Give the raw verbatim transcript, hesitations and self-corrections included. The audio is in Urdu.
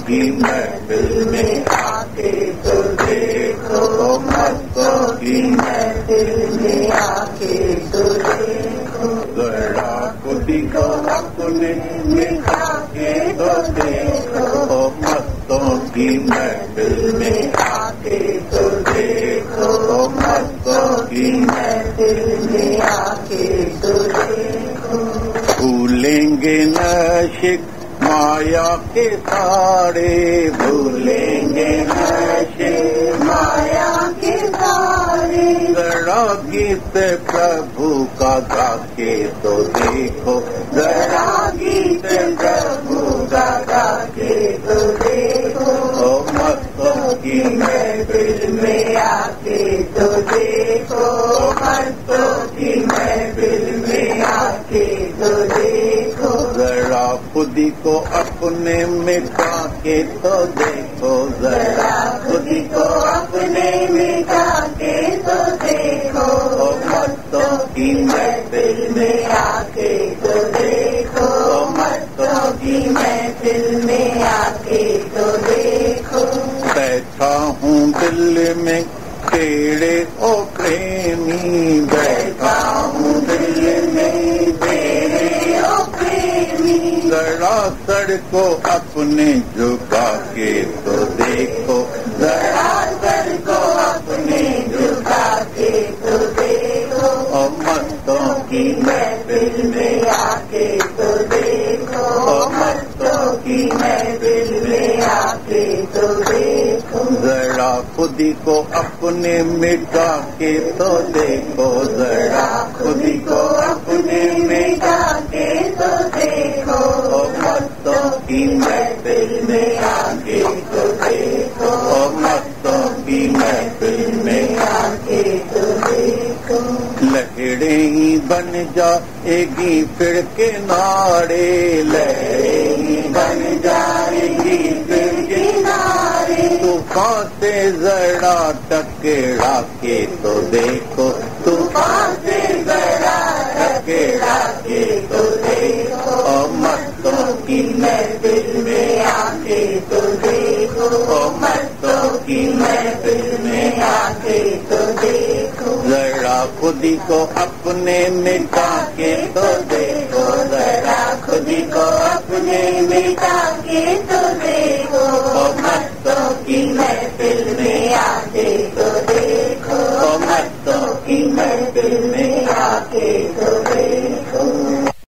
کی محفل میں آ کے تو دیکھو، مستوں کی محفل میں آ کے تو دیکھو، ذرا خودی کو اپنے مٹا کے تو دیکھو، مستوں کی محفل میں آ کے تو دیکھو، مستوں کی محفل میں آ کے تو دیکھو، بھولیں گے نشق مایا کے تارے، بھولیں گے نشق مایا کے تارے، ذرا گیت پربھو کا گا کے تو دیکھو، ذرا گیت پربھو کا گا کے تو دیکھو، مستوں کی محفل میں آ کے تو دیکھو، مستوں کی محفل میں آ کے تو دیکھو، ذرا خودی کو اپنے مٹا کے تو دیکھو، ذرا خودی کو اپنے مٹا کے تو دیکھو، مستوں کی محفل میں آ کے تو دیکھو، مستوں کی محفل میں آ کے تو دیکھو، بیٹھا ہوں دل میں تیرے او پریمی، بیٹھا ہوں دل میں تیرے او پریمی، ذرا سر کو اپنے جھکا کے تو دیکھو، ذرا سر کو اپنے جھکا کے تو دیکھو، اور مستوں کی محفل میں آ کے تو دیکھو، اور مستوں کی محفل میں آ کے تو دیکھو، ذرا خودی کو اپنے مٹا کے تو دیکھو، ذرا خودی کو اپنے مٹا کے تو دیکھو، مستوں کی محفل میں آ کے تو دیکھو، مستوں کی محفل میں آ کے تو دیکھو، لہریں ہی بن جائے گی پھر کنارے، لہریں ہی بن جائے گی پھر کنارے، طوفان سے ذرا ٹکرا کے تو دیکھو، طوفان سے ذرا ٹکرا کے تو دیکھو، اور مستوں کی محفل میں آ کے تو دیکھو، اور مستوں کی محفل میں آ کے تو دیکھو، ذرا خودی کو اپنے مٹا کے تو دیکھو، ذرا خودی کو اپنے مٹا کے تو دیکھو،